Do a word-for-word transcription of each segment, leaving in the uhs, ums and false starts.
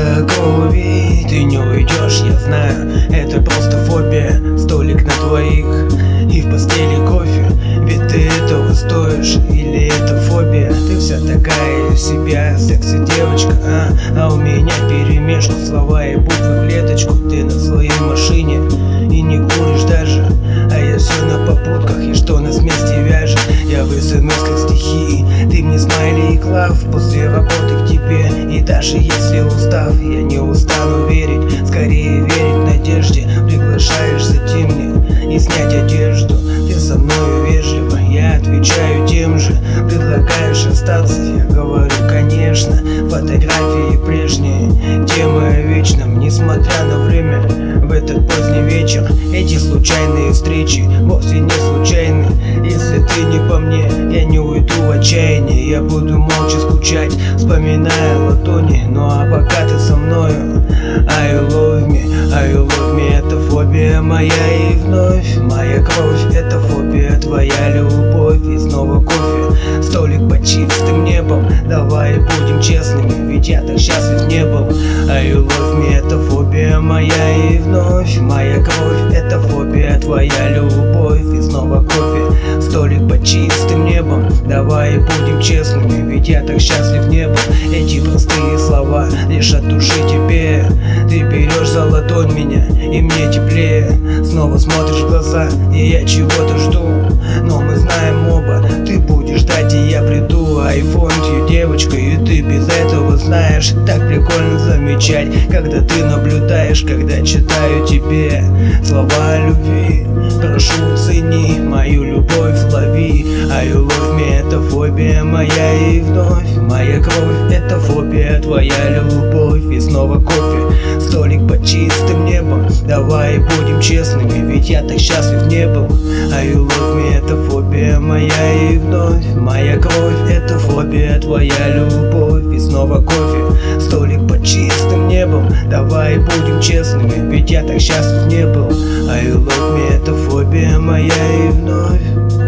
до крови. Ты не уйдешь, я знаю, это просто фобия. Столик на двоих и в постели кофе. Ведь ты этого стоишь, или это фобия? Ты вся такая из себя, секси-девочка, а? А у меня перемешку слова и буквы в клеточку. Ты на своей машине и не куришь даже, а я все на попутках, и что нас вместе вяжет? Я в смс как стихи, ты мне смайли и клав. После работы к тебе, и даже если устав, я не устану верить, скорее верить надежде. Приглашаешь зайти мне и снять одежду. Ты со мною вежливо, я отвечаю тем же. Предлагаешь остаться, я говорю конечно. Фотографии прежние, темы о вечном. Несмотря на время, в этот поздний вечер эти случайные встречи вовсе не случайны. Если ты не по мне, я не уйду в отчаяние. Я буду молча скучать, вспоминая ладони. Ну а пока ты со мною, I love me, I love me. Это фобия моя и вновь моя кровь. Это фобия твоя, любовь и снова кофе. Столик под чистым небом, давай будем честными, ведь я так счастлив не был. I love me. Это фобия моя и вновь моя кровь. Это фобия твоя, любовь и снова кофе. Столик под чистым небом, давай будем честными, ведь я так счастлив не был. Эти простые слова лишь от души тебе. Ты берешь за ладонь меня, и мне теплее. Снова смотришь в глаза, и я чего-то жду. Но мы знаем оба, ты будешь ждать, и я приду. I want you, девочка, и ты без этого знаешь. Так прикольно замечать, когда ты наблюдаешь, когда читаю тебе слова любви. Прошу, цени мою любовь, лови. I love me. Это фобия моя и вновь моя кровь. Это фобия твоя, любовь и снова кофе. Столик под чистым небом, давай будем честными, ведь я так счастлив не был. I love me. Это фобия моя и вновь моя кровь. Это фобия твоя, любовь и снова кофе. Столик под чистым небом, давай будем честными, ведь я так счастлив не был. I love me. Это фобия моя и вновь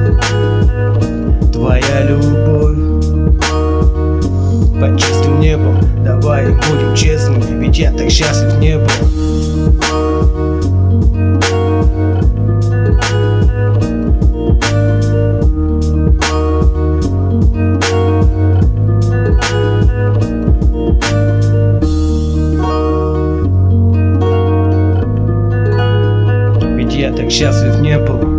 твоя любовь. Под чистым небом, давай будем честными, ведь я так счастлив не был. Я так счастлив не был.